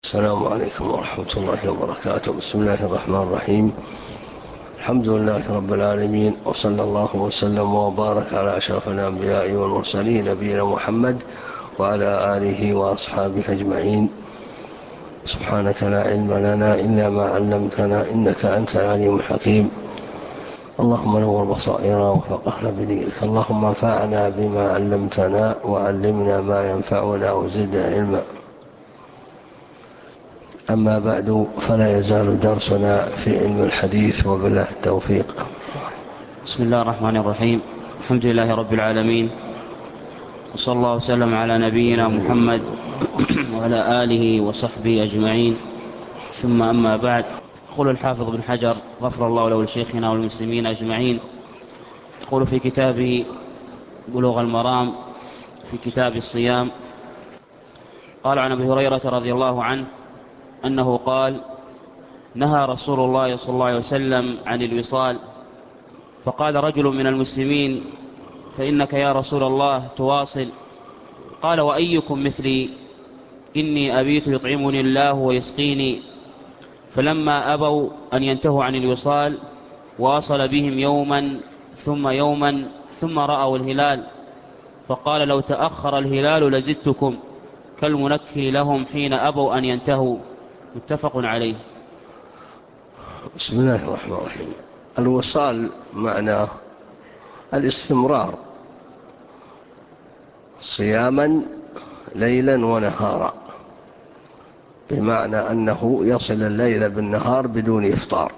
السلام عليكم ورحمة الله وبركاته. بسم الله الرحمن الرحيم. الحمد لله رب العالمين، وصلى الله وسلم وبارك على أشرف الأنبياء والمرسلين نبينا محمد وعلى آله وأصحابه أجمعين. سبحانك لا علم لنا إلا ما علمتنا إنك أنت العليم الحكيم. اللهم نور بصائرنا وفقهنا بدينك. اللهم انفعنا بما علمتنا وعلمنا ما ينفعنا وزدنا علما. أما بعد، فلا يزال درسنا في علم الحديث، وبالله التوفيق. بسم الله الرحمن الرحيم. الحمد لله رب العالمين، وصلى الله وسلم على نبينا محمد وعلى آله وصحبه أجمعين، ثم أما بعد. يقول الحافظ بن حجر غفر الله له ولشيخنا والمسلمين أجمعين، يقول في كتابه بلوغ المرام في كتاب الصيام: قال عن أبي هريرة رضي الله عنه أنه قال: نهى رسول الله صلى الله عليه وسلم عن الوصال، فقال رجل من المسلمين: فإنك يا رسول الله تواصل؟ قال: وأيكم مثلي؟ إني أبيت يطعمني الله ويسقيني. فلما أبوا أن ينتهوا عن الوصال واصل بهم يوما ثم يوما، ثم رأوا الهلال، فقال: لو تأخر الهلال لزدتكم، كالمنكي لهم حين أبوا أن ينتهوا. متفق عليه. بسم الله الرحمن الرحيم. الوصال معناه الاستمرار صياما ليلا ونهارا، بمعنى أنه يصل الليل بالنهار بدون إفطار.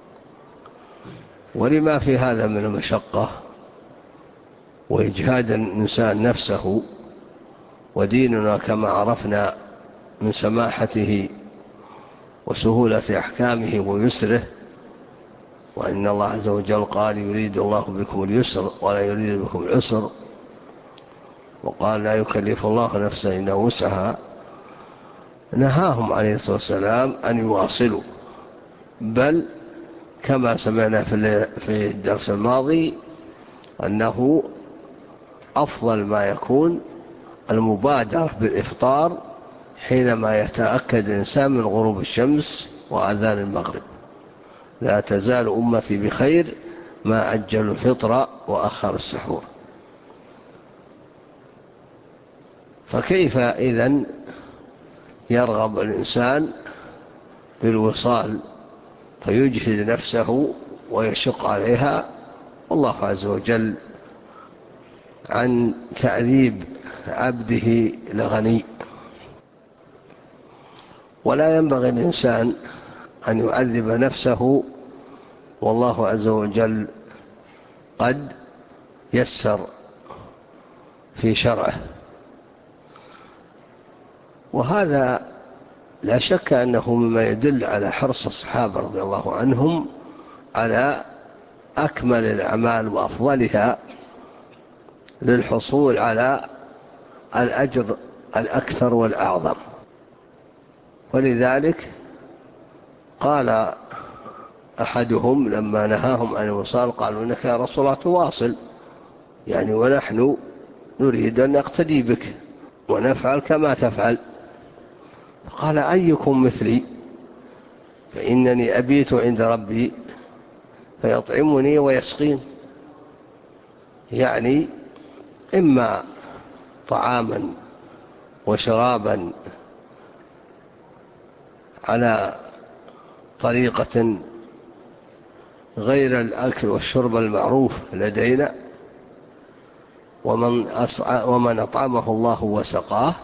ولما في هذا من المشقة وإجهاد الإنسان نفسه، وديننا كما عرفنا من سماحته وسهولة أحكامه ويسره، وإن الله عز وجل قال: يريد الله بكم اليسر ولا يريد بكم العسر، وقال: لا يكلف الله نفسا إلا وسعها. نهاهم عليه الصلاة والسلام أن يواصلوا، بل كما سمعنا في الدرس الماضي أنه أفضل ما يكون المبادرة بالإفطار حينما يتأكد الإنسان من غروب الشمس وأذان المغرب. لا تزال أمتي بخير ما عجلوا الفطر وأخر السحور. فكيف إذن يرغب الإنسان بالوصال فيجهد نفسه ويشق عليها؟ والله عز وجل عن تعذيب عبده لغني، ولا ينبغي الإنسان أن يعذب نفسه، والله عز وجل قد يسر في شرعه. وهذا لا شك أنه مما يدل على حرص الصحابة رضي الله عنهم على أكمل الأعمال وأفضلها للحصول على الأجر الأكثر والأعظم. ولذلك قال أحدهم لما نهاهم عن الوصال: قالوا: إنك يا رسول الله تواصل، يعني ونحن نريد أن نقتدي بك ونفعل كما تفعل. قال: أيكم مثلي؟ فإنني أبيت عند ربي فيطعمني ويسقين، يعني إما طعاما وشرابا على طريقة غير الأكل والشرب المعروف لدينا، ومن أطعمه الله وسقاه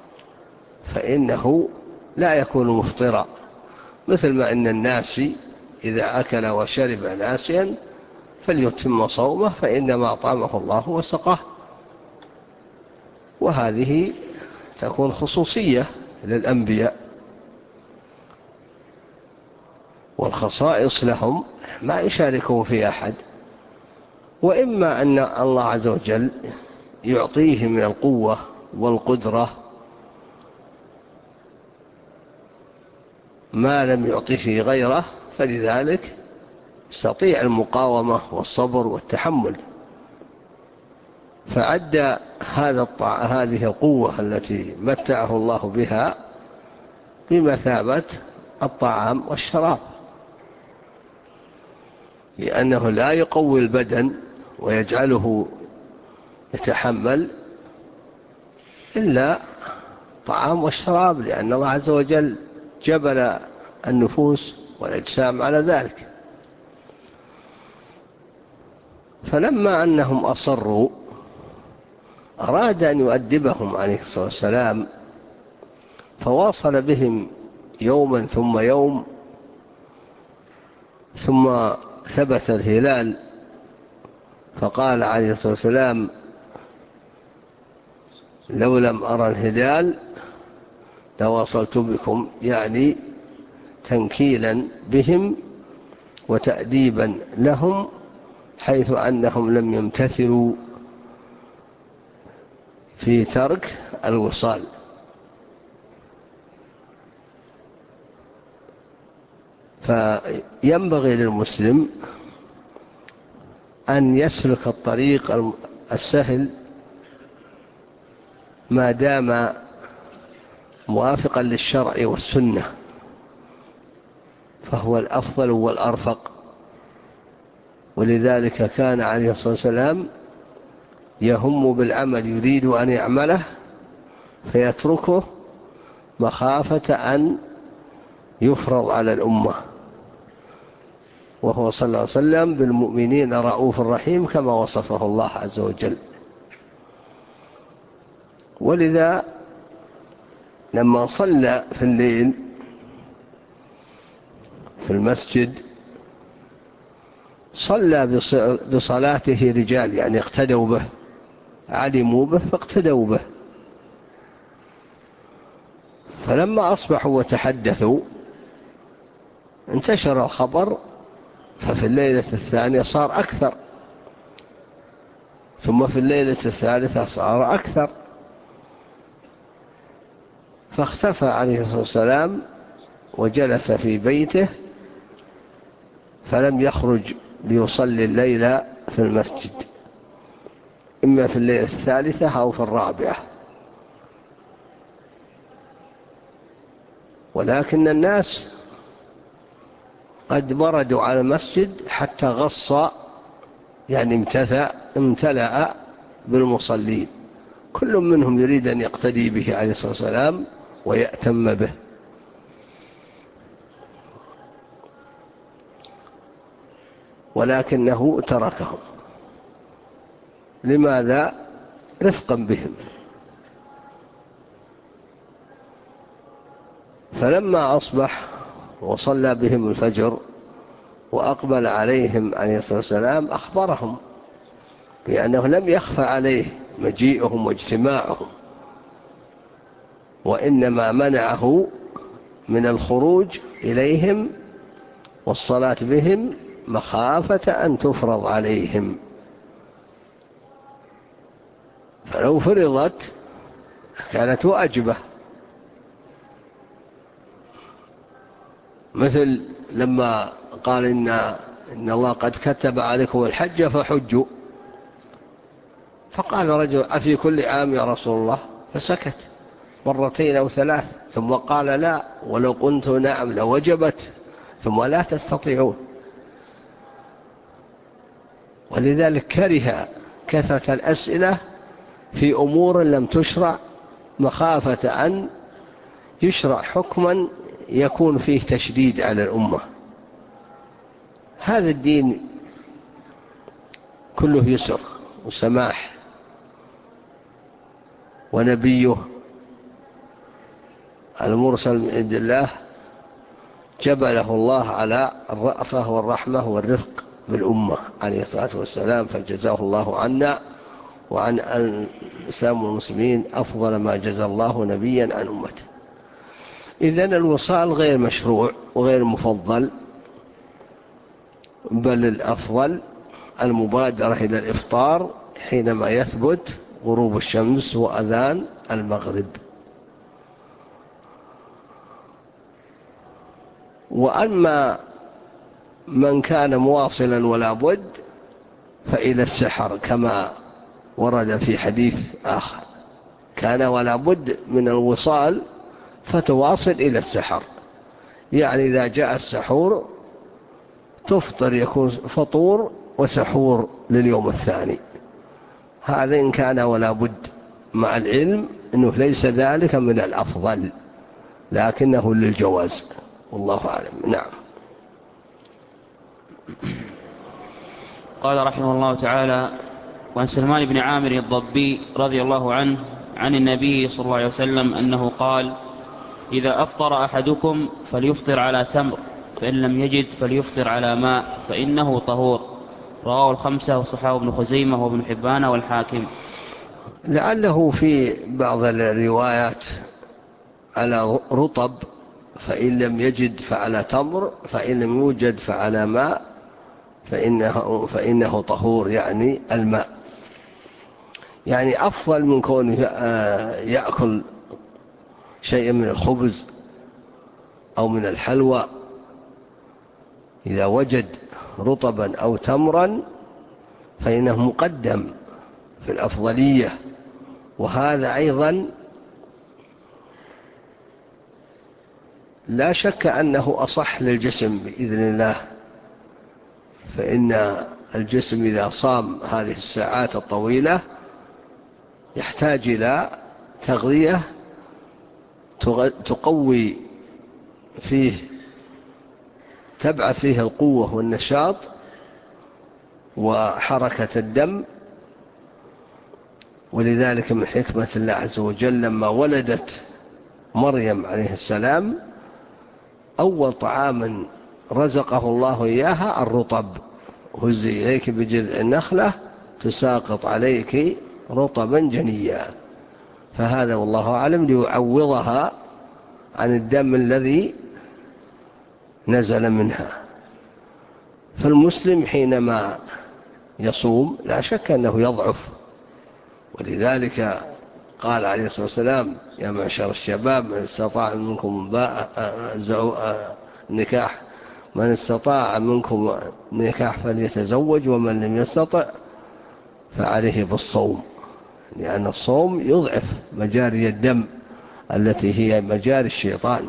فإنه لا يكون مفطرا، مثل ما إن الناس إذا أكل وشرب ناسيا فليتم صومه فإنما أطعمه الله وسقاه. وهذه تكون خصوصية للأنبياء، والخصائص لهم ما يشاركهم في أحد. وإما أن الله عز وجل يعطيه من القوة والقدرة ما لم يعطيه غيره، فلذلك يستطيع المقاومة والصبر والتحمل. فعد هذه القوة التي متعه الله بها بمثابة الطعام والشراب، لأنه لا يقوي البدن ويجعله يتحمل إلا طعام والشراب، لأن الله عز وجل جبل النفوس والأجسام على ذلك. فلما أنهم أصروا أراد أن يؤدبهم عليه الصلاة والسلام، فواصل بهم يوما ثم يوم، ثم ثبت الهلال فقال عليه الصلاة والسلام: لو لم أرى الهلال لواصلت بكم، يعني تنكيلا بهم وتأديبا لهم، حيث أنهم لم يمتثلوا في ترك الوصال. فينبغي للمسلم أن يسلك الطريق السهل ما دام موافقا للشرع والسنة، فهو الأفضل والأرفق. ولذلك كان عليه الصلاة والسلام يهم بالعمل، يريد أن يعمله فيتركه مخافة أن يفرض على الأمة. وهو صلى الله عليه وسلم بالمؤمنين رؤوف رحيم كما وصفه الله عز وجل. ولذا لما صلى في الليل في المسجد صلى بصلاته رجال، يعني اقتدوا به، علموا به فاقتدوا به. فلما أصبحوا وتحدثوا انتشر الخبر، ففي الليلة الثانية صار أكثر، ثم في الليلة الثالثة صار أكثر، فاختفى عليه الصلاة والسلام وجلس في بيته، فلم يخرج ليصلي الليل في المسجد، إما في الليلة الثالثة أو في الرابعة. ولكن الناس قد مردوا على المسجد حتى غص، يعني امتلأ بالمصلين، كل منهم يريد أن يقتدي به عليه الصلاة والسلام ويأتم به. ولكنه تركهم. لماذا؟ رفقا بهم. فلما أصبح وصلى بهم الفجر وأقبل عليهم عليه الصلاة والسلام أخبرهم بأنه لم يخفى عليه مجيئهم واجتماعهم، وإنما منعه من الخروج إليهم والصلاة بهم مخافة أن تفرض عليهم. فلو فرضت كانت واجبة، مثل لما قال إن الله قد كتب عليكم الحج فحجوا، فقال رجل: أفي كل عام يا رسول الله؟ فسكت مرتين أو ثلاث، ثم قال: لا، ولو قلت نعم لوجبت، ثم لا تستطيعون. ولذلك كره كثرة الأسئلة في أمور لم تشرع، مخافة أن يشرع حكما يكون فيه تشديد على الأمة. هذا الدين كله يسر وسماح، ونبيه المرسل من عند الله جبله الله على الرأفة والرحمة والرفق بالأمة عليه الصلاة والسلام، فجزاه الله عنا وعن الإسلام والمسلمين أفضل ما جزى الله نبيا عن أمته. إذن الوصال غير مشروع وغير مفضل، بل الأفضل المبادرة إلى الإفطار حينما يثبت غروب الشمس وأذان المغرب. وأما من كان مواصلا ولا بد فإلى السحر، كما ورد في حديث آخر: كان ولا بد من الوصال فتواصل إلى السحر، يعني إذا جاء السحور تفطر، يكون فطور وسحور لليوم الثاني. هذا إن كان ولا بد، مع العلم أنه ليس ذلك من الأفضل، لكنه للجواز، والله أعلم. نعم. قال رحمه الله تعالى: وعن سلمان بن عامر الضبي رضي الله عنه عن النبي صلى الله عليه وسلم أنه قال: إذا أفطر أحدكم فليفطر على تمر، فإن لم يجد فليفطر على ماء فإنه طهور. رواه الخمسة وصححه ابن خزيمة وابن حبان والحاكم. لعله في بعض الروايات على رطب، فإن لم يجد فعلى تمر، فإن لم يوجد فعلى ماء فإنه طهور، يعني الماء. يعني أفضل من كونه يأكل شيء من الخبز أو من الحلوى. إذا وجد رطبا أو تمرا فإنه مقدم في الأفضلية، وهذا أيضا لا شك أنه أصح للجسم بإذن الله، فإن الجسم إذا صام هذه الساعات الطويلة يحتاج إلى تغذية تقوي فيه، تبعث فيه القوة والنشاط وحركة الدم. ولذلك من حكمة الله عز وجل لما ولدت مريم عليه السلام أول طعام رزقه الله إياها الرطب: هزي إليك بجذع النخلة تساقط عليك رطبا جنيا. فهذا والله أعلم ليعوضها عن الدم الذي نزل منها. فالمسلم حينما يصوم لا شك أنه يضعف، ولذلك قال عليه الصلاة والسلام: يا معشر الشباب من استطاع منكم نكاح، من استطاع منكم نكاح فليتزوج، ومن لم يستطع فعليه بالصوم، لأن الصوم يضعف مجاري الدم التي هي مجاري الشيطان.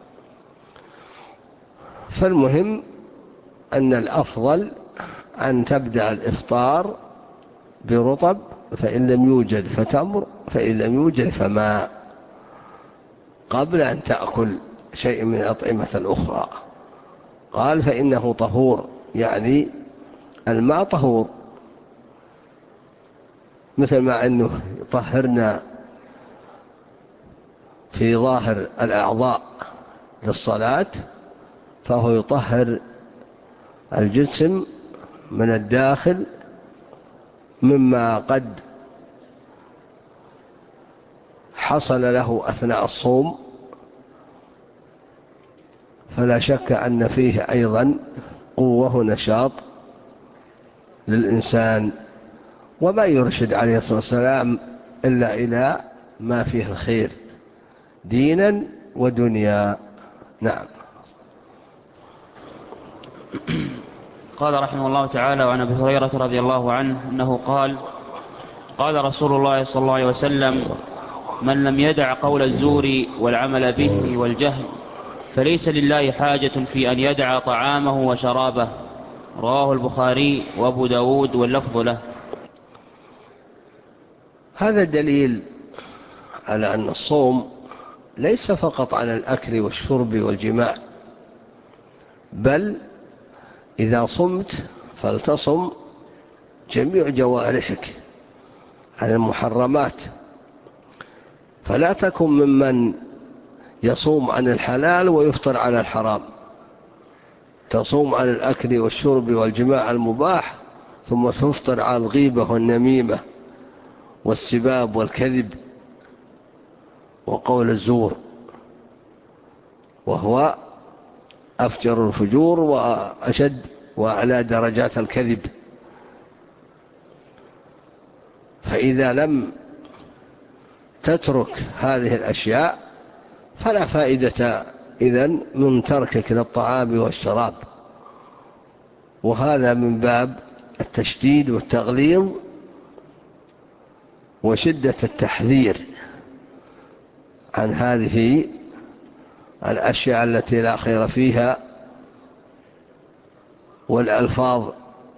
فالمهم أن الأفضل أن تبدأ الإفطار برطب، فإن لم يوجد فتمر، فإن لم يوجد فماء، قبل أن تأكل شيء من الأطعمة الأخرى. قال: فإنه طهور، يعني الماء طهور، مثل ما أنه يطهرنا في ظاهر الأعضاء للصلاة، فهو يطهر الجسم من الداخل مما قد حصل له أثناء الصوم. فلا شك أن فيه أيضا قوة ونشاط للإنسان، وما يرشد عليه الصلاة والسلام إلا إلى ما فيه الخير دينا ودنيا. نعم. قال رحمه الله تعالى: وعن أبي هريرة رضي الله عنه أنه قال: قال رسول الله صلى الله عليه وسلم: من لم يدع قول الزور والعمل به والجهل فليس لله حاجة في أن يدع طعامه وشرابه. رواه البخاري وأبو داود واللفظ له. هذا دليل على أن الصوم ليس فقط على الأكل والشرب والجماع، بل إذا صمت فلتصم جميع جوارحك عن المحرمات، فلا تكن ممن يصوم عن الحلال ويفطر على الحرام. تصوم عن الأكل والشرب والجماع المباح، ثم تفطر على الغيبة والنميمة والسباب والكذب وقول الزور، وهو أفجر الفجور وأشد وأعلى درجات الكذب. فإذا لم تترك هذه الأشياء فلا فائدة إذن من تركك للطعام والشراب. وهذا من باب التشديد والتغليظ وشدة التحذير عن هذه الأشياء التي لا خير فيها، والألفاظ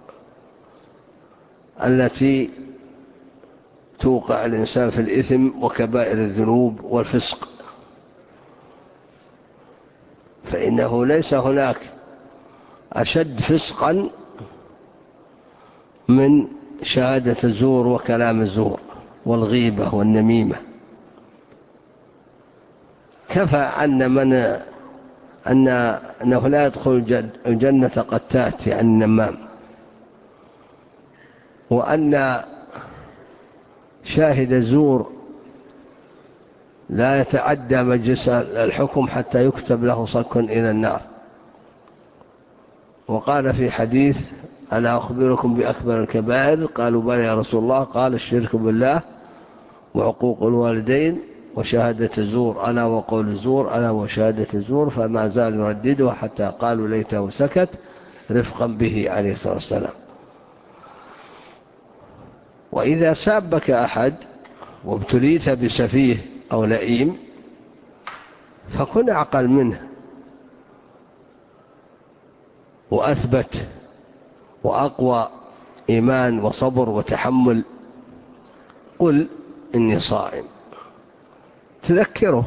التي توقع الإنسان في الإثم وكبائر الذنوب والفسق. فإنه ليس هناك أشد فسقا من شهادة الزور وكلام الزور والغيبة والنميمة. كفى أنه لا يدخل الجنة قتات، يعني النمام، وأن شاهد الزور لا يتعدى مجلس الحكم حتى يكتب له صك إلى النار. وقال في حديث: ألا أخبركم بأكبر الكبائر؟ قالوا: بلى يا رسول الله. قال: الشرك بالله، وعقوق الوالدين، وشهادة الزور، ألا وقول الزور، ألا وشهادة الزور. فما زال يردده حتى قالوا ليته سكت، رفقا به عليه الصلاة والسلام. وإذا سابك أحد وابتليت بسفيه أو لئيم فكن أعقل منه وأثبت وأقوى إيمان وصبر وتحمل. قل: إني صائم. تذكره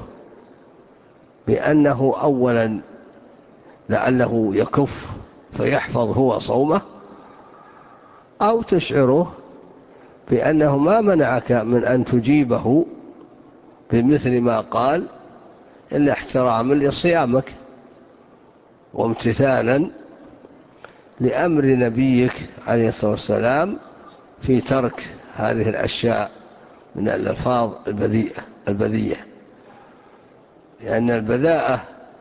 بأنه أولا لعله يكف فيحفظ هو صومه، أو تشعره بأنه ما منعك من أن تجيبه بمثل ما قال إلا احتراما لصيامك وامتثالا لأمر نبيك عليه الصلاة والسلام في ترك هذه الأشياء من الألفاظ البذيئة. لأن البذاءة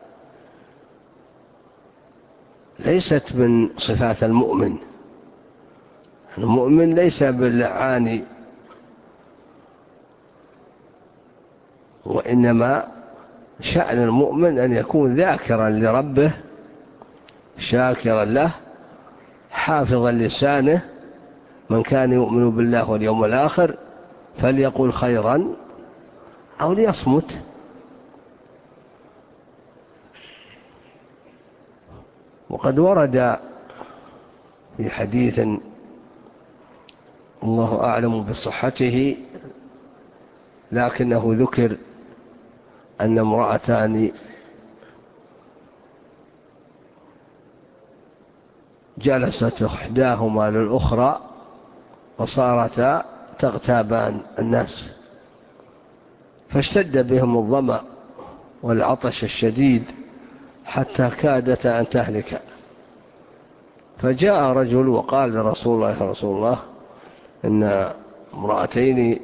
ليست من صفات المؤمن. المؤمن ليس باللعان، وإنما شأن المؤمن أن يكون ذاكرا لربه، شاكرا له، حافظا لسانه. من كان يؤمن بالله واليوم الآخر فليقل خيرا أو ليصمت. وقد ورد في حديث الله أعلم بصحته، لكنه ذكر أن امرأتان جلست إحداهما للأخرى وصارتا تغتابان الناس، فاشتد بهم الظمأ والعطش الشديد حتى كادت أن تهلك. فجاء رجل وقال لرسول الله: يا رسول الله، إن امرأتين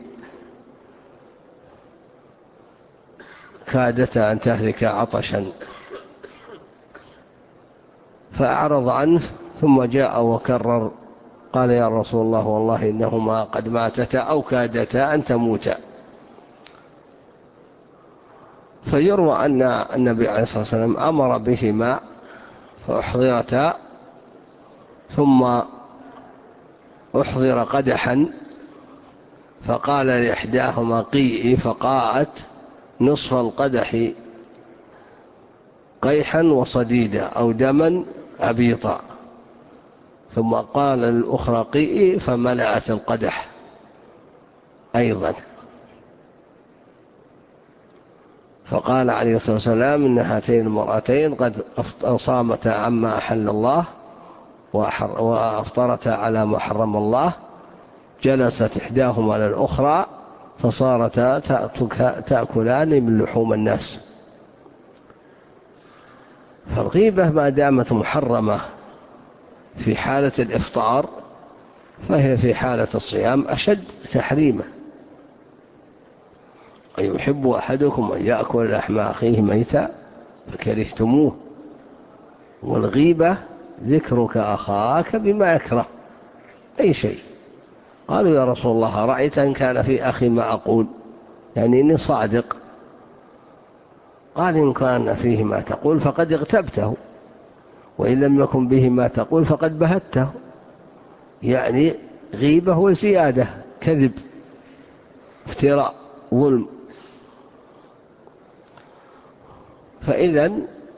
كادتا أن تهلك عطشا. فأعرض عنه، ثم جاء وكرر قال: يا رسول الله، والله إنهما قد ماتتا أو كادتا أن تموتا. فيروى أن النبي عليه الصلاة والسلام أمر بهما فأحضرتا، ثم أحضر قدحا فقال لإحداهما: قيئي، فقاءت نصف القدح قيحا وصديدا أو دما عبيطا، ثم قال للأخرى: قيئي، فملأت القدح أيضا. فقال عليه الصلاة والسلام: إن هاتين المرأتين قد صامتا عما أحل الله وأفطرتا على ما حرم الله. جلست إحداهما للأخرى فصارتا تأكلان من لحوم الناس. فالغيبة ما دامت محرمة في حالة الإفطار فهي في حالة الصيام أشد تحريما. أيحب أحدكم أن يأكل لحم أخيه ميتا فكرهتموه. والغيبة ذكرك أخاك بما يكره، أي شيء. قالوا: يا رسول الله، رأيت أن كان في أخي ما أقول، يعني إني صادق. قال: إن كان فيه ما تقول فقد اغتبته، وإن لم يكن به ما تقول فقد بهته. يعني غيبة وزيادة، كذب، افتراء، ظلم. فإذا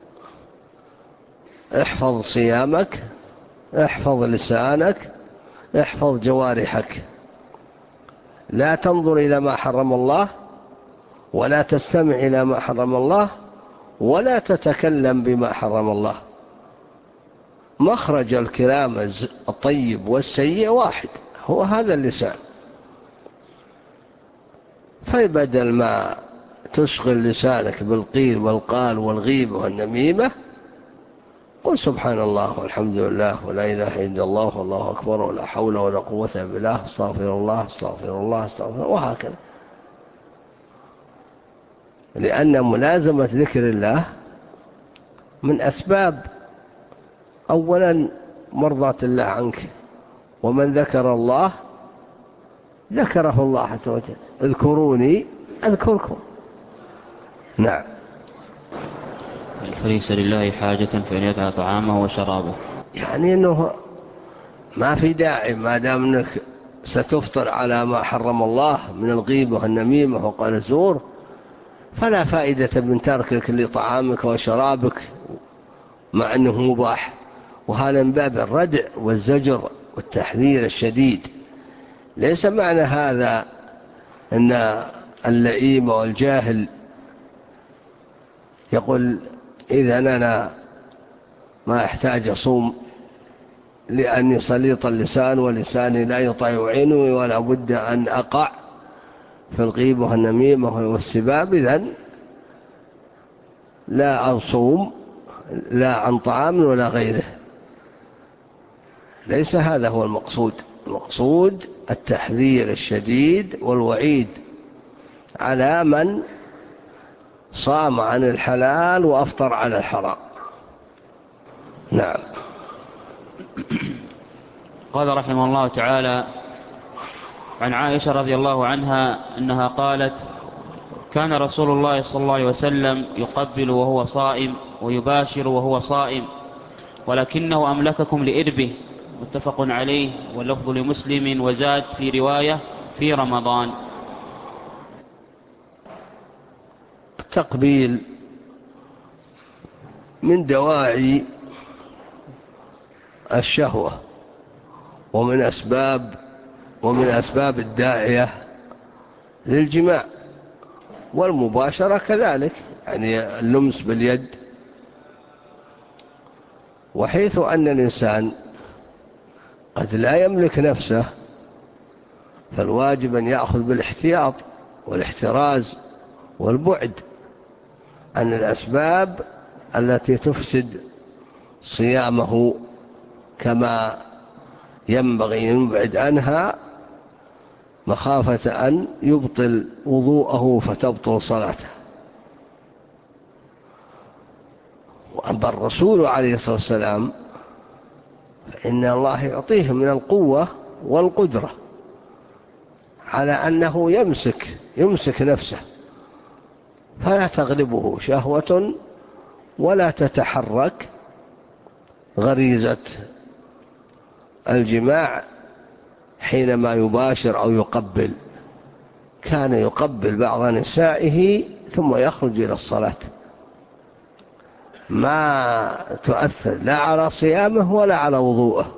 احفظ صيامك، احفظ لسانك، احفظ جوارحك، لا تنظر إلى ما حرم الله، ولا تستمع إلى ما حرم الله، ولا تتكلم بما حرم الله. مخرج الكلام الطيب والسيء واحد، هو هذا اللسان. فبدل ما تشغل لسانك بالقيل والقال والغيبة والنميمة، قل سبحان الله والحمد لله ولا إله إلا الله والله أكبر ولا حول ولا قوة إلا بالله، استغفر الله استغفر الله استغفر الله، وهكذا. لأن ملازمة ذكر الله من أسباب أولا مرضاة الله عنك، ومن ذكر الله ذكره الله عز وجل، اذكروني أذكركم. نعم. فليس لله حاجة فإن يدع طعامه وشرابه، يعني أنه ما في داعي ما دام أنك ستفطر على ما حرم الله من الغيبة والنميمة وقال الزور، فلا فائدة من تركك لطعامك وشرابك مع أنه مباح. وهذا من باب الردع والزجر والتحذير الشديد. ليس معنى هذا أن اللئيم والجاهل يقول إذا أنا ما أحتاج أصوم لأني سليط اللسان ولساني لا يطيع عيني ولا بد أن أقع في الغيبة والنميمة والسباب، إذن لا أصوم لا عن طعام ولا غيره. ليس هذا هو المقصود. المقصود التحذير الشديد والوعيد على من صام عن الحلال وأفطر على الحرام. نعم. قال رحمه الله تعالى: عن عائشة رضي الله عنها أنها قالت: كان رسول الله صلى الله عليه وسلم يقبل وهو صائم ويباشر وهو صائم، ولكنه أملككم لإربه. متفق عليه، واللفظ لمسلم، وزاد في رواية: في رمضان. التقبيل من دواعي الشهوة ومن أسباب الداعية للجماع، والمباشرة كذلك، يعني اللمس باليد. وحيث أن الإنسان قد لا يملك نفسه، فالواجب أن يأخذ بالاحتياط والاحتراز والبعد عن الأسباب التي تفسد صيامه، كما ينبغي أن يبعد عنها مخافة أن يبطل وضوءه فتبطل صلاته. وأما الرسول عليه الصلاة والسلام فإن الله يعطيه من القوة والقدرة على أنه يمسك نفسه، فلا تغلبه شهوة ولا تتحرك غريزة الجماع حينما يباشر أو يقبل. كان يقبل بعض نسائه ثم يخرج إلى الصلاة، ما تؤثر لا على صيامه ولا على وضوءه.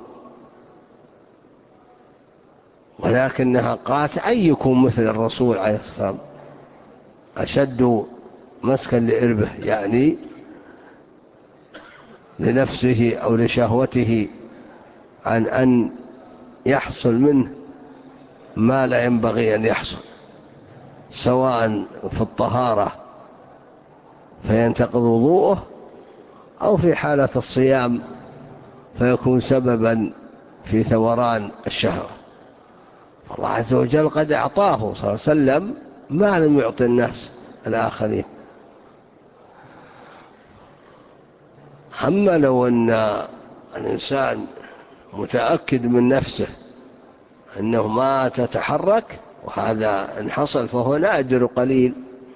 ولكنها قالت: أيكم مثل الرسول عليه الصلاة والسلام أشد مسكا لإربه، يعني لنفسه أو لشهوته، عن أن يحصل منه ما لا ينبغي أن يحصل، سواء في الطهارة فينتقض وضوءه، أو في حالة الصيام فيكون سببا في ثوران الشهوة. فالله عز وجل قد أعطاه صلى الله عليه وسلم ما لم يعطي الناس الآخرين. أما لو أن الإنسان متأكد من نفسه أنه ما تتحرك، وهذا إن حصل فهو نادر قليل،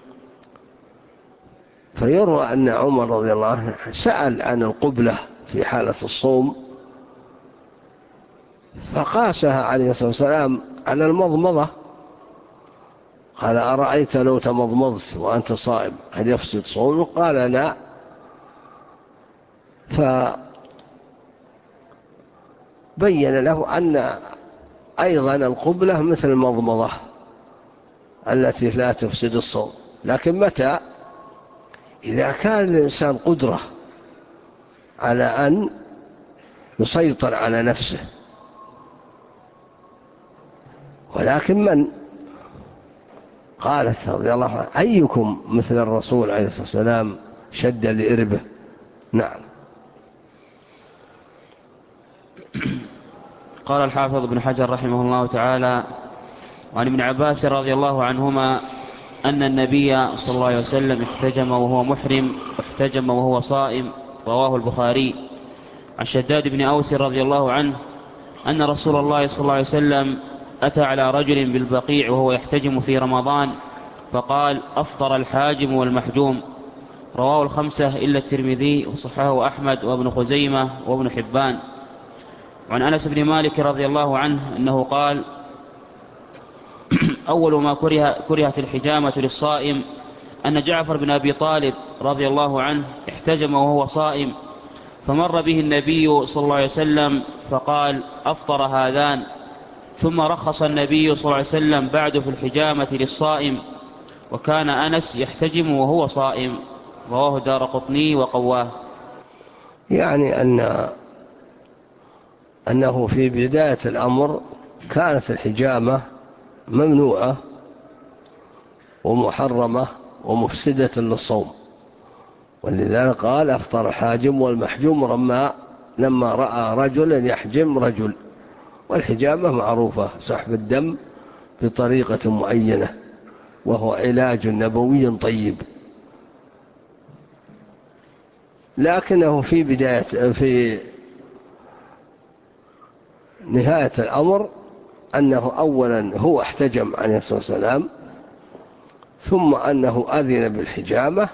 فيروى أن عمر رضي الله عنه سأل عن القبلة في حالة الصوم، فقاسها عليه الصلاة والسلام على المضمضة، قال أرأيت لو تمضمضت وأنت صائم هل يفسد صومك؟ قال لا. فبين له أن أيضا القبلة مثل المضمضة التي لا تفسد الصوم، لكن متى؟ إذا كان الإنسان قدرة على أن يسيطر على نفسه. ولكن من قالت رضي الله عنها أيكم مثل الرسول عليه الصلاة والسلام شد لإربه؟ نعم. قال الحافظ ابن حجر رحمه الله تعالى: وعن ابن عباس رضي الله عنهما أن النبي صلى الله عليه وسلم احتجم وهو محرم واحتجم وهو صائم، رواه البخاري. عن شداد بن أوس رضي الله عنه أن رسول الله صلى الله عليه وسلم أتى على رجل بالبقيع وهو يحتجم في رمضان فقال: أفطر الحاجم والمحجوم، رواه الخمسة إلا الترمذي، وصححه أحمد وابن خزيمة وابن حبان. وعن أنس بن مالك رضي الله عنه أنه قال: أول ما كرهت الحجامة للصائم أن جعفر بن أبي طالب رضي الله عنه احتجم وهو صائم، فمر به النبي صلى الله عليه وسلم فقال: أفطر هذان. ثم رخص النبي صلى الله عليه وسلم بعد في الحجامة للصائم، وكان أنس يحتجم وهو صائم، رواه دارقطني وقواه. يعني أنه في بداية الأمر كانت الحجامة ممنوعة ومحرمة ومفسدة للصوم، ولذلك قال: أفطر الحاجم والمحجوم لما رأى رجلا يحجم رجل. والحجامة معروفة سحب الدم بطريقة معينة، وهو علاج نبوي طيب. لكنه في نهاية الأمر أنه أولا هو احتجم عليه الصلاة والسلام، ثم أنه أذن بالحجامة.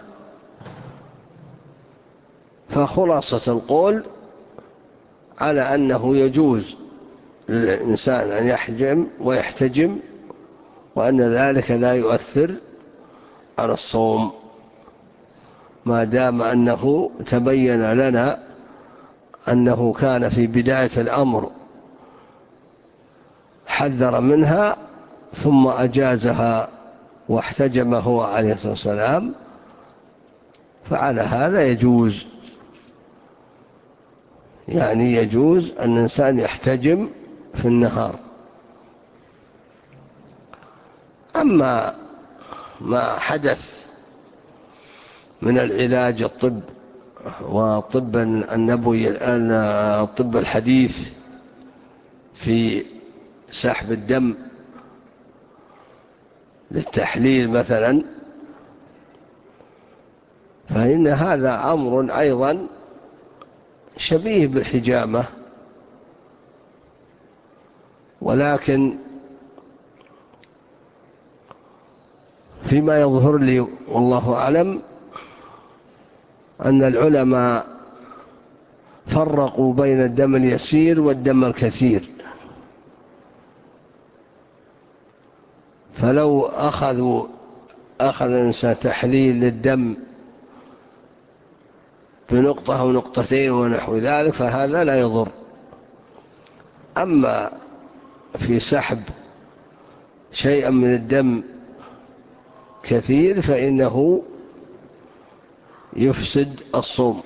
فخلاصة القول على أنه يجوز للإنسان أن يحجم ويحتجم، وأن ذلك لا يؤثر على الصوم ما دام أنه تبين لنا أنه كان في بداية الأمر حذر منها ثم أجازها واحتجم هو عليه الصلاة والسلام. فعلى هذا يجوز، يعني يجوز أن الإنسان يحتجم في النهار. أما ما حدث من العلاج الطب والطب النبوي الآن، الطب الحديث في سحب الدم للتحليل مثلا، فإن هذا أمر أيضا شبيه بالحجامة، ولكن فيما يظهر لي والله أعلم أن العلماء فرقوا بين الدم اليسير والدم الكثير. فلو أخذ الإنسان تحليل للدم بنقطة أو نقطتين ونحو ذلك فهذا لا يضر. أما في سحب شيئا من الدم كثير فإنه يفسد الصوم.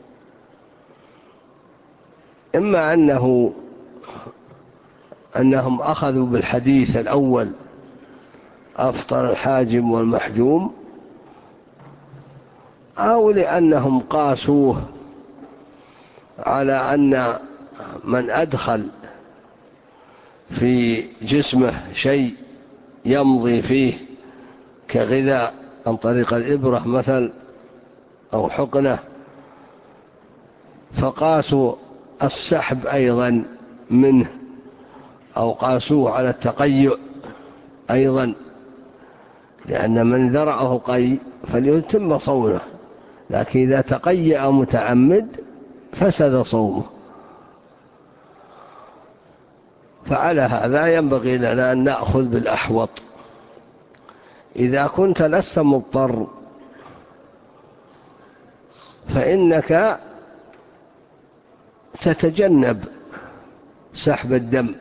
إما أنهم أخذوا بالحديث الأول أفطر الحاجم والمحجوم، أو لأنهم قاسوه على أن من أدخل في جسمه شيء يمضي فيه كغذاء عن طريق الإبرة مثل أو حقنة، فقاسوا السحب أيضا منه، أو قاسوه على التقيؤ أيضا، لأن من ذرعه قي فليتم صومه، لكن إذا تقيأ متعمد فسد صومه. فعلى هذا ينبغي لنا أن نأخذ بالأحوط، إذا كنت لست مضطر فإنك تتجنب سحب الدم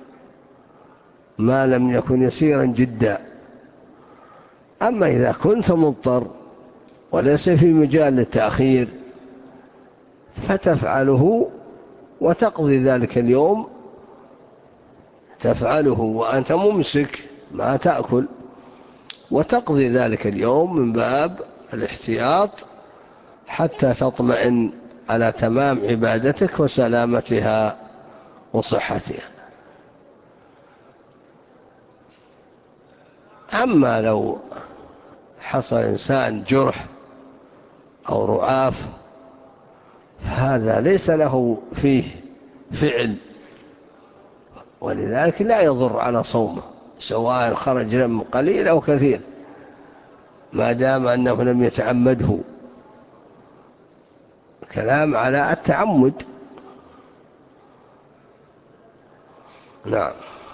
ما لم يكن يسيرا جدا. أما إذا كنت مضطر وليس في مجال للتأخير فتفعله وتقضي ذلك اليوم، تفعله وأنت ممسك ما تأكل، وتقضي ذلك اليوم من باب الاحتياط حتى تطمئن على تمام عبادتك وسلامتها وصحتها. أما لو حصل إنسان جرح أو رعاف فهذا ليس له فيه فعل، ولذلك لا يضر على صومه سواء خرج دم قليل أو كثير ما دام أنه لم يتعمده. كلام على التعمد. نعم.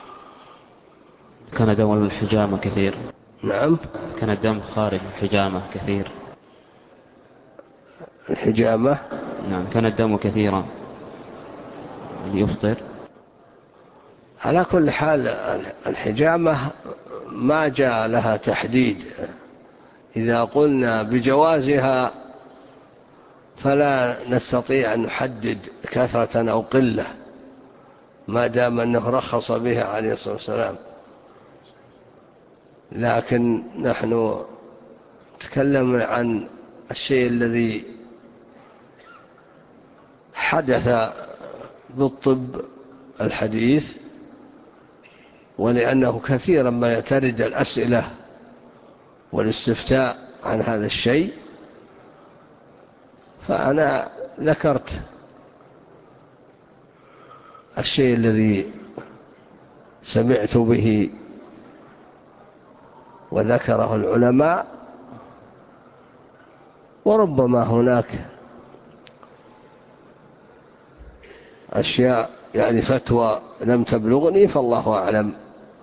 كان دم الحجامة كثير. نعم. كان الدم خارج الحجامة كثير. الحجامة. نعم، كان الدم كثيرا يفطر. على كل حال الحجامة ما جاء لها تحديد. إذا قلنا بجوازها فلا نستطيع أن نحدد كثرة أو قلة ما دام أنه رخص بها عليه الصلاة والسلام، لكن نحن نتكلم عن الشيء الذي حدث بالطب الحديث، ولأنه كثيرا ما ترد الأسئلة والاستفتاء عن هذا الشيء فأنا ذكرت الشيء الذي سمعت به وذكره العلماء، وربما هناك أشياء يعني فتوى لم تبلغني فالله أعلم.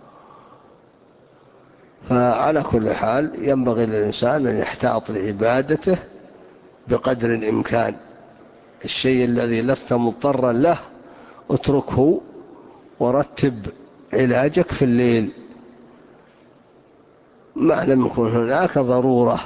فعلى كل حال ينبغي للإنسان أن يحتاط لعبادته بقدر الإمكان. الشيء الذي لست مضطرا له اتركه ورتب علاجك في الليل ما لم يكن هناك ضرورة.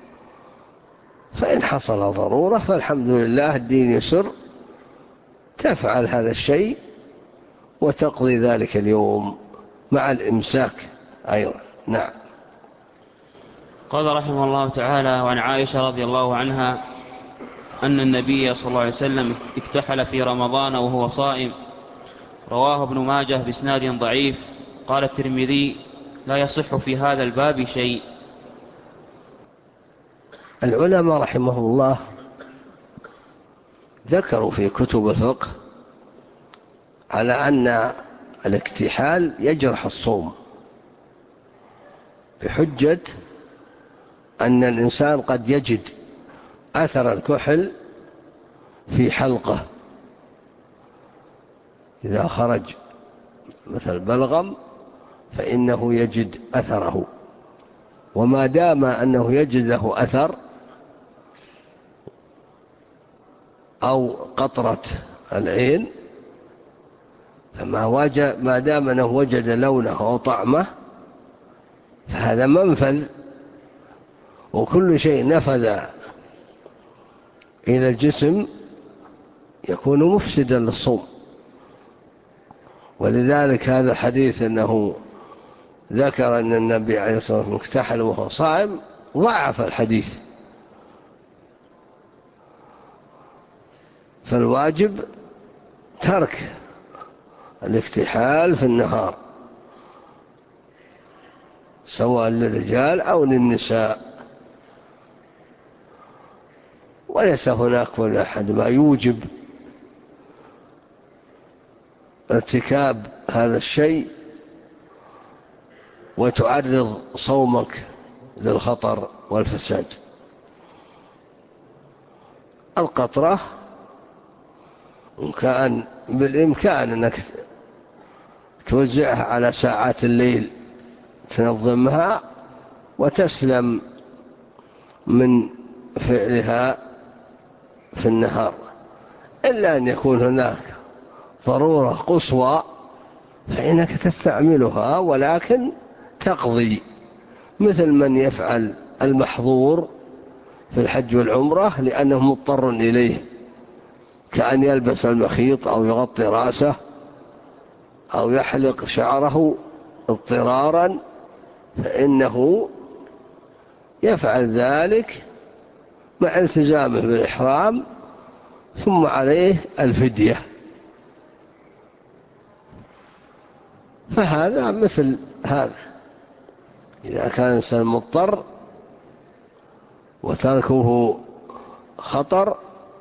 فإن حصل ضرورة فالحمد لله الدين يسر، تفعل هذا الشيء وتقضي ذلك اليوم مع الإمساك أيضا. نعم. قال رحمه الله تعالى: وعن عائشة رضي الله عنها أن النبي صلى الله عليه وسلم اكتحل في رمضان وهو صائم. رواه ابن ماجه بإسناد ضعيف. قال الترمذي: لا يصح في هذا الباب شيء. العلماء رحمه الله ذكروا في كتب الفقه على أن الاكتحال يجرح الصوم بحجة أن الإنسان قد يجد أثر الكحل في حلقه إذا خرج مثل بلغم فإنه يجد أثره، وما دام أنه يجد له أثر أو قطرة العين ما دام أنه وجد لونه أو طعمه فهذا منفذ، وكل شيء نفذ إلى الجسم يكون مفسدا للصوم. ولذلك هذا الحديث أنه ذكر أن النبي عليه الصلاة والسلام اكتحل وهو صائم ضعف الحديث. فالواجب ترك الاكتحال في النهار سواء للرجال أو للنساء، وليس هناك ولا أحد ما يوجب ارتكاب هذا الشيء وتعرض صومك للخطر والفساد. القطرة كان بالإمكان أنك توزعها على ساعات الليل تنظمها وتسلم من فعلها في النهار، إلا أن يكون هناك ضرورة قصوى فإنك تستعملها، ولكن تقضي، مثل من يفعل المحظور في الحج والعمرة لأنه مضطر إليه، كأن يلبس المخيط أو يغطي رأسه أو يحلق شعره اضطرارا، فإنه يفعل ذلك مع التزامه بالإحرام، ثم عليه الفدية. فهذا مثل هذا، إذا كان الإنسان مضطر وتركه خطر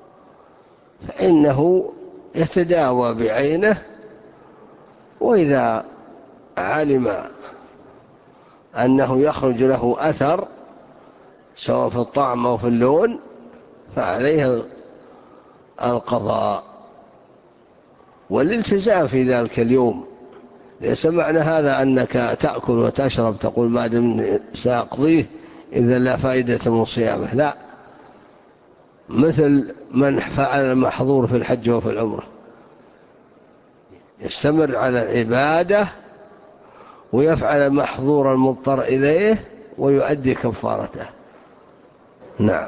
فإنه يتداوى بعينه، وإذا علم أنه يخرج له أثر سواء في الطعم أو في اللون فعليه القضاء والالتزام في ذلك اليوم. ليس معنى هذا أنك تأكل وتشرب تقول ما دام سأقضيه إذا لا فائدة من صيامه، لا، مثل من فعل المحظور في الحج وفي العمرة يستمر على العبادة ويفعل المحظور المضطر إليه ويؤدي كفارته. نعم.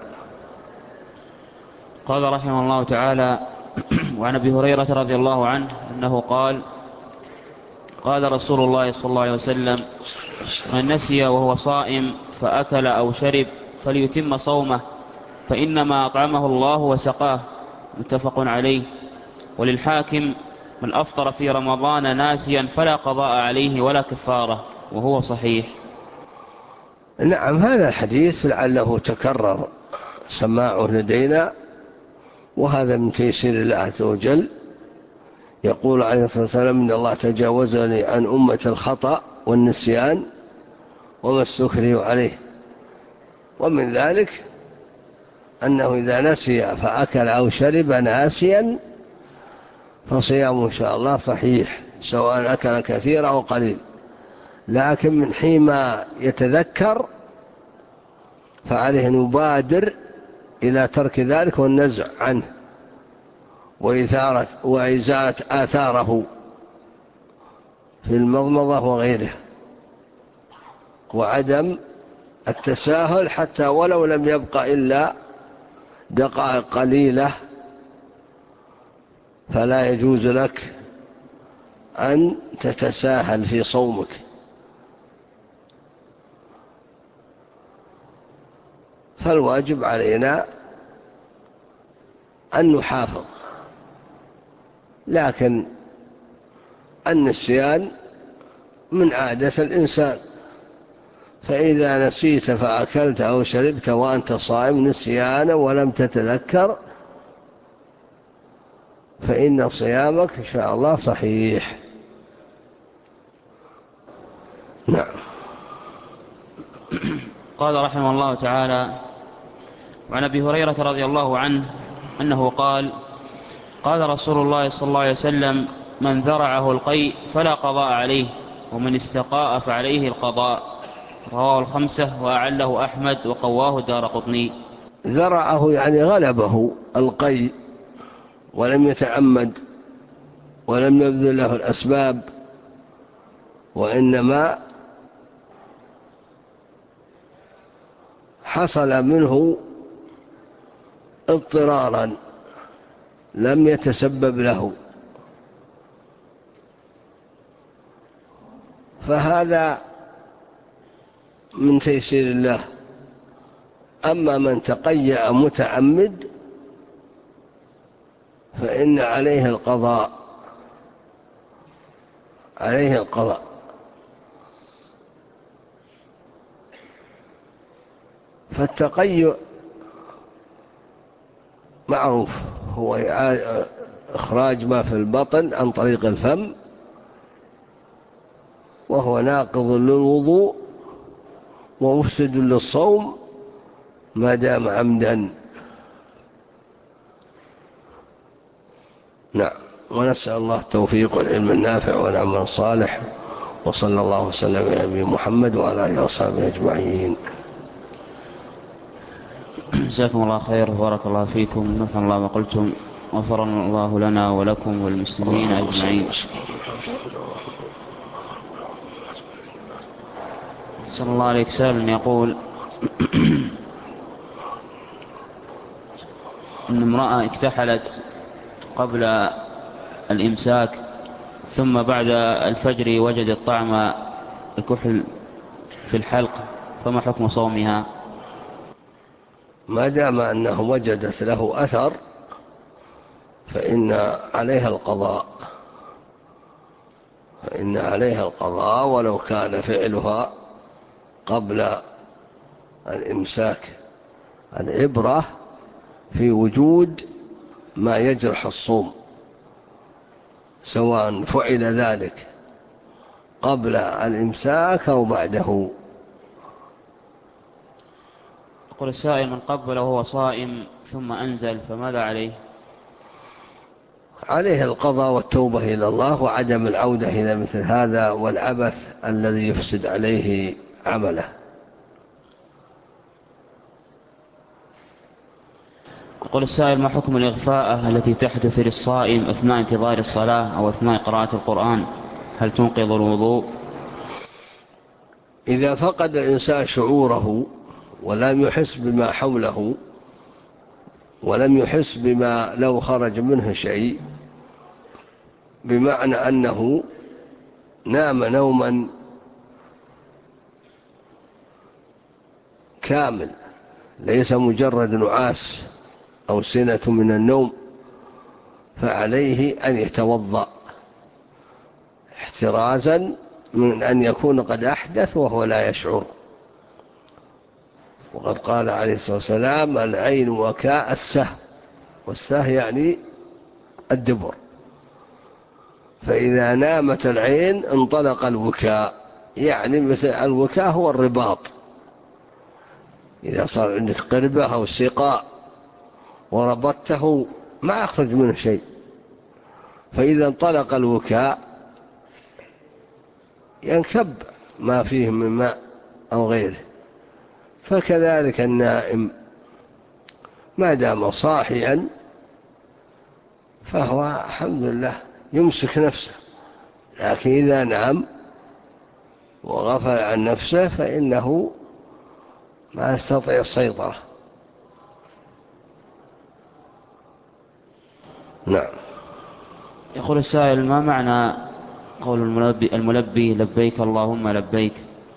قال رحمه الله تعالى: وعن أبي هريرة رضي الله عنه أنه قال: قال رسول الله صلى الله عليه وسلم: من نسي وهو صائم فأكل أو شرب فليتم صومه، فإنما أطعمه الله وسقاه. متفق عليه. وللحاكم: من أفطر في رمضان ناسيا فلا قضاء عليه ولا كفارة، وهو صحيح. نعم، هذا الحديث لعله تكرر سماعه لدينا، وهذا من تيسير الله عز وجل. يقول عليه الصلاة والسلام: إن الله تجاوز لي عن أمة الخطأ والنسيان وما استكرهوا عليه. ومن ذلك أنه إذا نسي فأكل أو شرب ناسيا فصيامه إن شاء الله صحيح، سواء أكل كثير أو قليل، لكن من حين ما يتذكر فعليه أن يبادر إلى ترك ذلك والنزع عنه وإزالة آثاره في المضمضة وغيره، وعدم التساهل حتى ولو لم يبقى إلا دقائق قليلة، فلا يجوز لك أن تتساهل في صومك. فالواجب علينا أن نحافظ، لكن النسيان من عادة الإنسان، فإذا نسيت فأكلت أو شربت وأنت صائم نسيانا ولم تتذكر فإن صيامك إن شاء الله صحيح. نعم. قال رحمه الله تعالى: وعن أبي هريرة رضي الله عنه أنه قال: قال رسول الله صلى الله عليه وسلم: من ذرعه القيء فلا قضاء عليه، ومن استقاء فعليه القضاء. رواه الخمسة وأعله أحمد وقواه دارقطني. ذرعه يعني غلبه القيء ولم يتعمد ولم يبذل له الأسباب، وإنما حصل منه اضطرارا لم يتسبب له، فهذا من تيسير الله. أما من تقيأ متعمد فإن عليه القضاء، عليه القضاء. فالتقيؤ معروف، هو إخراج ما في البطن عن طريق الفم، وهو ناقض للوضوء ومفسد للصوم ما دام عمدا. نعم. ونسأل الله التوفيق والعلم النافع والعمل الصالح، وصلى الله وسلم على نبينا محمد وعلى آله وصحبه أجمعين. جزاكم الله خير وبارك الله فيكم، نفع الله ما قلتم، غفر الله لنا ولكم والمسلمين أجمعين. صلى الله عليه وسلم يقول إن امرأة اكتحلت قبل الإمساك ثم بعد الفجر وجدت طعم الكحل في الحلق، فما حكم صومها؟ ما دام أنه وجدت له أثر فإن عليها القضاء ولو كان فعلها قبل الإمساك. العبرة في وجود ما يجرح الصوم، سواء فعل ذلك قبل الإمساك أو بعده. يقول السائل: من قبل وهو صائم ثم أنزل فماذا عليه؟ عليه القضاء والتوبة إلى الله وعدم العودة إلى مثل هذا والعبث الذي يفسد عليه عمله. يقول السائل: ما حكم الإغفاء التي تحدث للصائم أثناء انتظار الصلاة أو أثناء قراءة القرآن؟ هل تنقض الوضوء؟ إذا فقد الإنسان شعوره ولم يحس بما حوله ولم يحس بما لو خرج منه شيء، بمعنى أنه نام نوما كامل ليس مجرد نعاس أو سنة من النوم، فعليه أن يتوضأ احترازا من أن يكون قد أحدث وهو لا يشعر. وقد قال عليه الصلاة والسلام: العين وكاء السهو، والسهو يعني الدبر، فإذا نامت العين انطلق الوكاء، يعني مثل الوكاء هو الرباط، إذا صار عندك قربة أو سقاء وربطته ما أخرج منه شيء، فإذا انطلق الوكاء ينكب ما فيه من ماء أو غيره. فكذلك النائم ما دام صاحيا فهو الحمد لله يمسك نفسه، لكن إذا نام وغفل عن نفسه فإنه ما يستطيع السيطرة. نعم. يقول السائل: ما معنى قول الملبي لبيك اللهم لبيك؟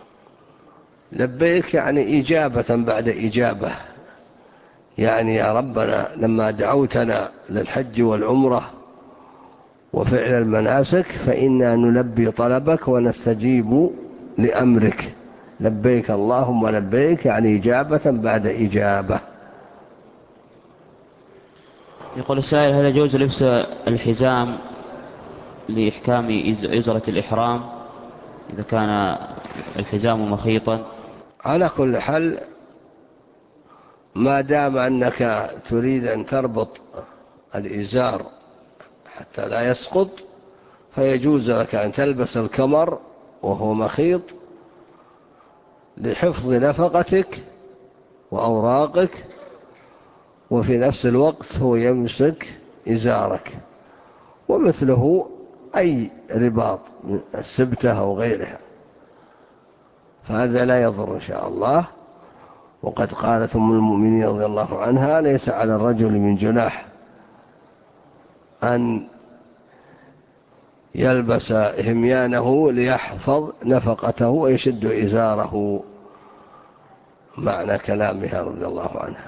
لبيك يعني إجابة بعد إجابة، يعني يا ربنا لما دعوتنا للحج والعمرة وفعل المناسك فإنا نلبي طلبك ونستجيب لأمرك. لبيك اللهم لبيك يعني إجابة بعد إجابة. يقول السائل: هل يجوز لبس الحزام لإحكام إزرة الإحرام إذا كان الحزام مخيطا؟ على كل حال ما دام أنك تريد أن تربط الإزار حتى لا يسقط فيجوز لك أن تلبس الكمر وهو مخيط لحفظ نفقتك وأوراقك، وفي نفس الوقت هو يمسك إزارك، ومثله أي رباط من السبتة أو غيرها، فهذا لا يضر إن شاء الله. وقد قالت أم المؤمنين رضي الله عنها: ليس على الرجل من جناح أن يلبس هميانه ليحفظ نفقته ويشد إزاره، معنى كلامها رضي الله عنها.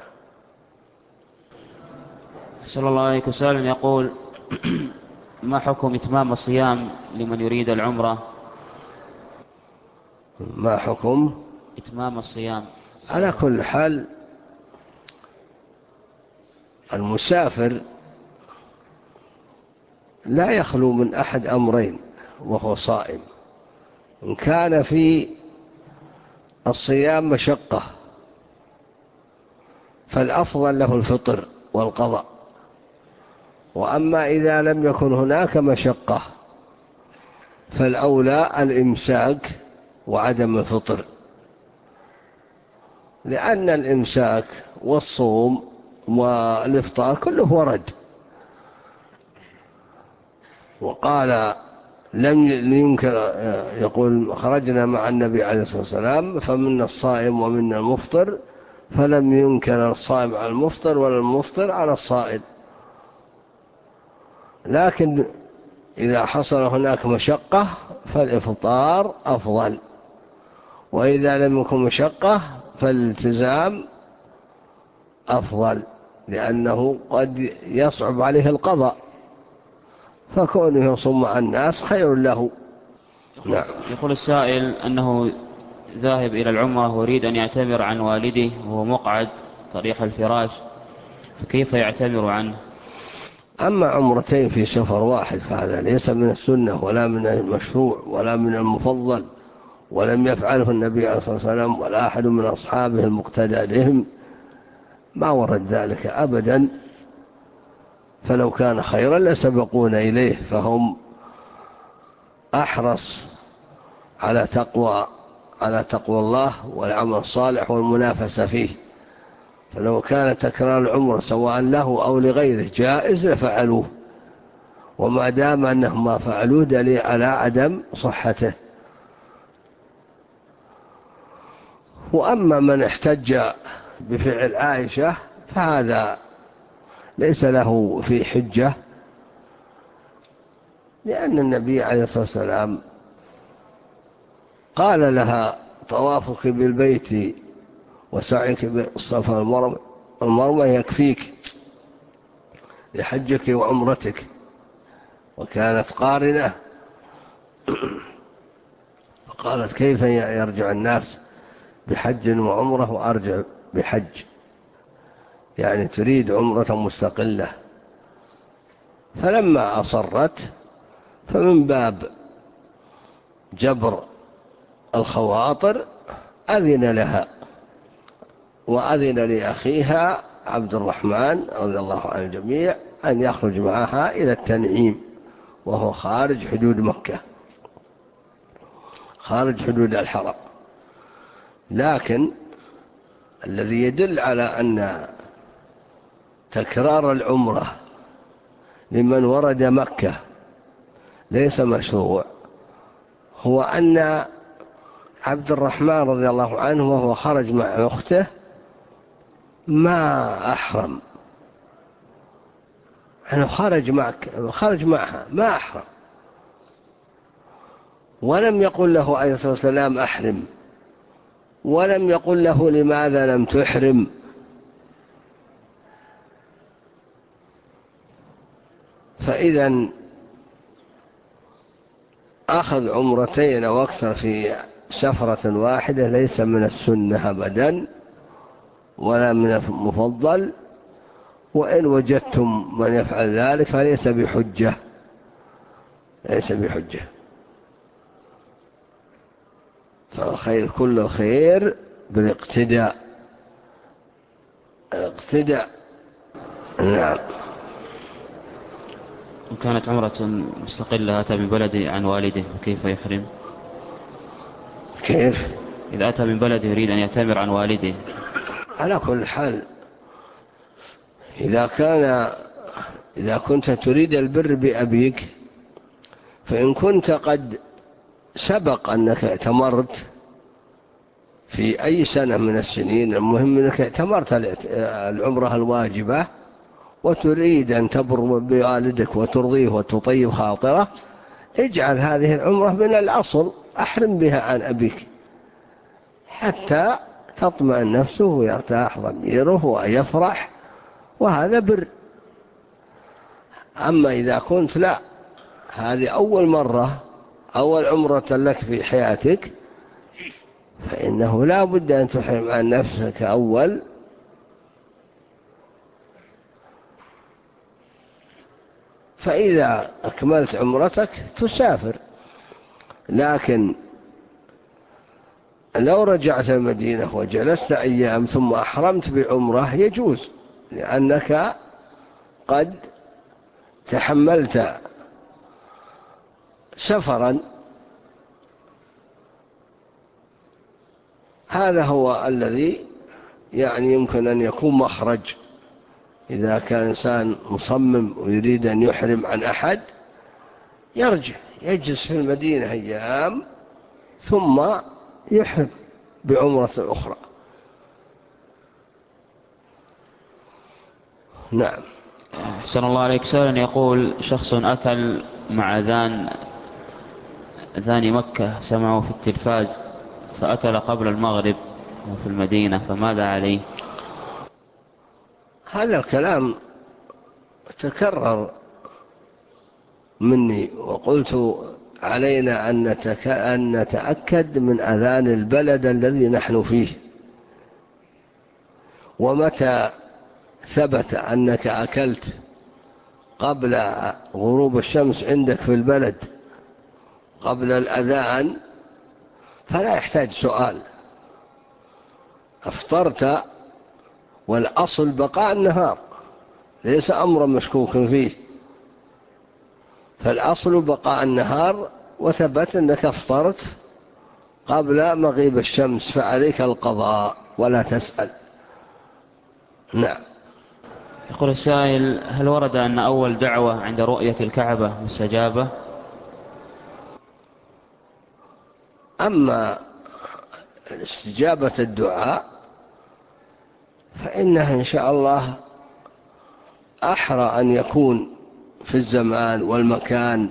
صلى الله عليه وسلم يقول: ما حكم إتمام الصيام لمن يريد العمرة؟ ما حكم إتمام الصيام؟ على كل حال المسافر لا يخلو من أحد أمرين وهو صائم: إن كان في الصيام مشقة فالأفضل له الفطر والقضاء، وأما إذا لم يكن هناك مشقة فالأولى الإمساك وعدم الفطر، لأن الإمساك والصوم والإفطار كله ورد. وقال لم ينكر، يقول خرجنا مع النبي عليه الصلاة والسلام فمنا الصائم ومنا المفطر، فلم ينكر الصائم على المفطر ولا المفطر على الصائم. لكن إذا حصل هناك مشقة فالإفطار أفضل، وإذا لم يكن مشقة فالالتزام أفضل، لأنه قد يصعب عليه القضاء، فكونه يصوم مع الناس خير له. نعم. يقول السائل أنه ذاهب إلى العمرة ويريد أن يعتمر عن والده وهو مقعد طريح الفراش، فكيف يعتمر عنه؟ أما عمرتين في سفر واحد فهذا ليس من السنة ولا من المشروع ولا من المفضل، ولم يفعله النبي عليه الصلاة والسلام ولا أحد من أصحابه المقتدى بهم، ما ورد ذلك أبدا. فلو كان خيرا لسبقون إليه، فهم أحرص على تقوى الله والعمل الصالح والمنافسة فيه. فلو كان تكرار العمر سواء له أو لغيره جائز لفعلوه، وما دام أنهم ما فعلوه دليل على عدم صحته. وأما من احتج بفعل عائشة فهذا ليس له في حجة، لأن النبي عليه الصلاة والسلام قال لها طوافك بالبيت وسعيك بالصفا والمروة يكفيك لحجك وعمرتك، وكانت قارنة. فقالت كيف يرجع الناس بحج وعمرة وأرجع بحج؟ يعني تريد عمرة مستقلة. فلما أصرت فمن باب جبر الخواطر أذن لها، وأذن لأخيها عبد الرحمن رضي الله عن الجميع أن يخرج معها إلى التنعيم، وهو خارج حدود مكة، خارج حدود الحرم. لكن الذي يدل على أن تكرار العمرة لمن ورد مكة ليس مشروع هو أن عبد الرحمن رضي الله عنه وهو خرج مع أخته ما أحرم، أنه خرج معها ما أحرم، ولم يقل له عليه الصلاة والسلام أحرم، ولم يقل له لماذا لم تحرم. فإذا أخذ عمرتين أو أكثر في سفرة واحدة ليس من السنة أبدا ولا من المفضل، وإن وجدتم من يفعل ذلك فليس بحجة، ليس بحجة. فالخير كل الخير بالاقتداء، اقتداء. نعم. وكانت عمرة مستقلة أتى من بلده عن والده فكيف يحرم؟ كيف؟ إذا أتى من بلده يريد أن يعتمر عن والده. على كل حال إذا كنت تريد البر بأبيك، فإن كنت قد سبق أنك اعتمرت في أي سنة من السنين، المهم أنك اعتمرت العمرة الواجبة وتريد أن تبر بوالدك وترضيه وتطيب خاطره، اجعل هذه العمرة من الأصل، أحرم بها عن أبيك حتى تطمئن نفسه ويرتاح ضميره ويفرح، وهذا بر. أما إذا كنت لا، هذه أول مرة، أول عمرة لك في حياتك، فإنه لا بد أن تحرم عن نفسك أول، فإذا أكملت عمرتك تسافر. لكن لو رجعت المدينة وجلست أيام ثم أحرمت بعمرة يجوز، لأنك قد تحملت سفرا هذا هو الذي يعني يمكن أن يكون مخرج. إذا كان إنسان مصمم ويريد أن يحرم عن أحد يرجع يجلس في المدينة أيام ثم يحرم بعمرة أخرى. نعم. أحسن الله عليك. سؤال يقول: شخص أكل مع أذان مكة، سمعه في التلفاز، فأكل قبل المغرب في المدينة، فماذا عليه؟ هذا الكلام تكرر مني، وقلت علينا أن نتأكد من أذان البلد الذي نحن فيه. ومتى ثبت أنك أكلت قبل غروب الشمس عندك في البلد قبل الأذان فلا يحتاج سؤال، أفطرت، والأصل بقاء النهار، ليس أمرا مشكوك فيه، فالأصل بقاء النهار، وثبت أنك أفطرت قبل مغيب الشمس فعليك القضاء ولا تسأل. نعم. يقول السائل: هل ورد أن أول دعوة عند رؤية الكعبة مستجابة؟ أما استجابة الدعاء فإنها إن شاء الله أحرى أن يكون في الزمان والمكان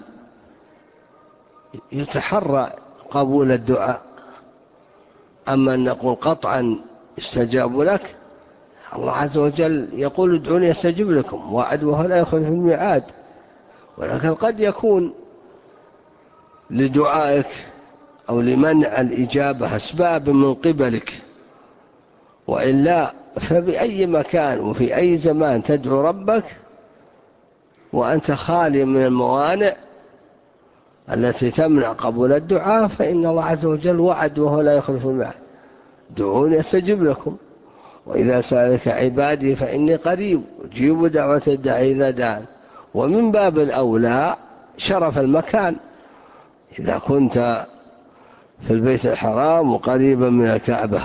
يتحرى قبول الدعاء. أما أن نقول قطعا استجاب لك، الله عز وجل يقول: ادعوني استجب لكم، وعد وهو لا يخلف الميعاد. ولكن قد يكون لدعائك أو لمنع الإجابة أسباب من قبلك، وإلا فبأي مكان وفي أي زمان تدعو ربك وأنت خالي من الموانع التي تمنع قبول الدعاء، فإن الله عز وجل وعد وهو لا يخلف الميعاد: ادعوني استجب لكم، وإذا سألك عبادي فإني قريب أجيب دعوة الداعي إذا دعان. ومن باب الأولى شرف المكان إذا كنت في البيت الحرام وقريبا من الكعبة،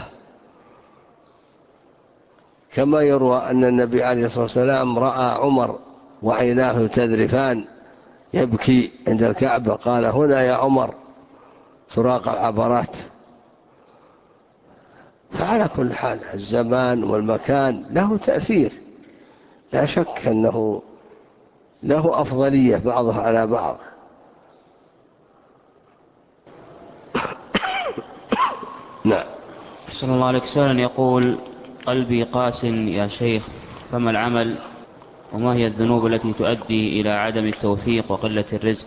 كما يروى أن النبي عليه الصلاة والسلام رأى عمر وعيناه تذرفان يبكي عند الكعبة، قال: هنا يا عمر سراق العبرات. فعلى كل حال الزمان والمكان له تأثير، لا شك أنه له أفضلية بعضه على بعض. نعم. أحسن الله عليك. سؤال يقول: قلبي قاس يا شيخ، فما العمل؟ وما هي الذنوب التي تؤدي إلى عدم التوفيق وقلة الرزق؟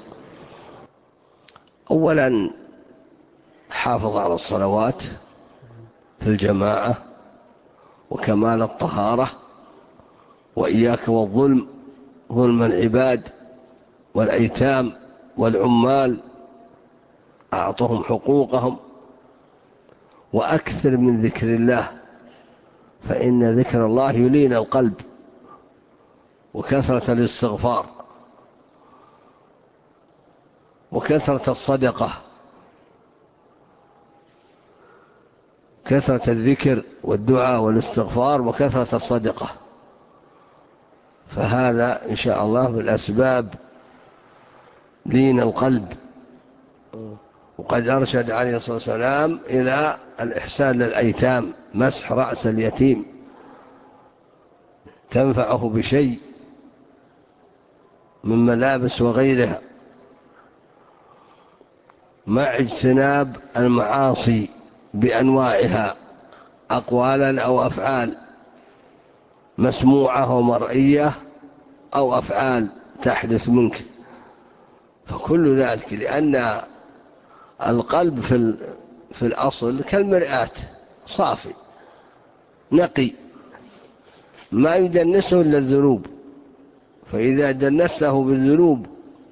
أولا حافظ على الصلوات في الجماعة وكمال الطهارة، وإياك والظلم، ظلم العباد والأيتام والعمال، أعطهم حقوقهم، وأكثر من ذكر الله، فإن ذكر الله يلين القلب، وكثرة الاستغفار، وكثرة الصدقة، كثرة الذكر والدعاء والاستغفار وكثرة الصدقة، فهذا إن شاء الله بالأسباب لين القلب. وقد أرشد عليه الصلاة والسلام إلى الإحسان للأيتام، مسح رأس اليتيم، تنفعه بشيء من ملابس وغيرها، مع اجتناب المعاصي بأنواعها، أقوالا أو أفعال، مسموعة ومرئية، أو أفعال تحدث منك، فكل ذلك لأن القلب في الأصل كالمرآة، صافي نقي، ما يدنسه إلا الذنوب، فإذا دنسه بالذنوب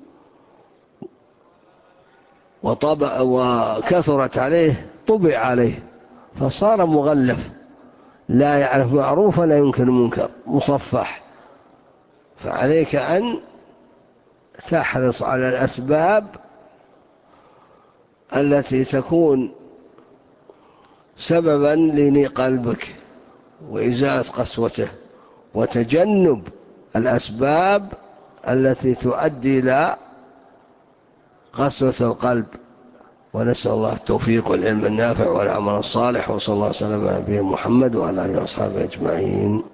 وكثرت عليه طبع عليه، فصار مغلف، لا يعرف معروفا لا ينكر منكر، مصفح. فعليك أن تحرص على الأسباب التي تكون سببا ليني قلبك وإزالة قسوته، وتجنب الأسباب التي تؤدي إلى قسوة القلب. ونسأل الله التوفيق والعلم النافع والعمل الصالح، وصلى الله وسلم على نبينا محمد وعلى آله وأصحابه أجمعين.